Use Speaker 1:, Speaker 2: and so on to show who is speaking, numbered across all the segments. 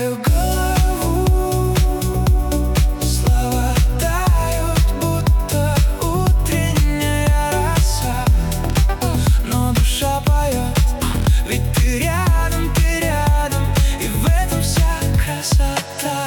Speaker 1: теряю голову, слова тают, будто утренняя роса. Но душа поет, ведь ты рядом, и в этом вся красота.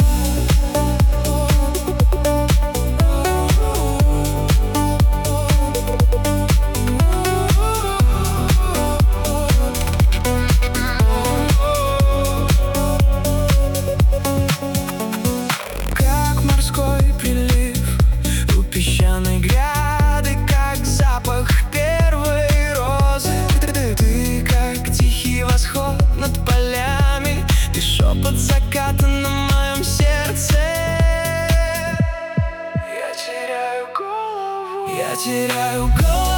Speaker 1: Как морской прилив у песчаной гряды, как запах первой розы. Ты как тихий восход над полями, и шепот заката на моем сердце. Я теряю голову,